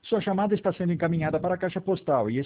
Sua chamada está sendo encaminhada para a caixa postal e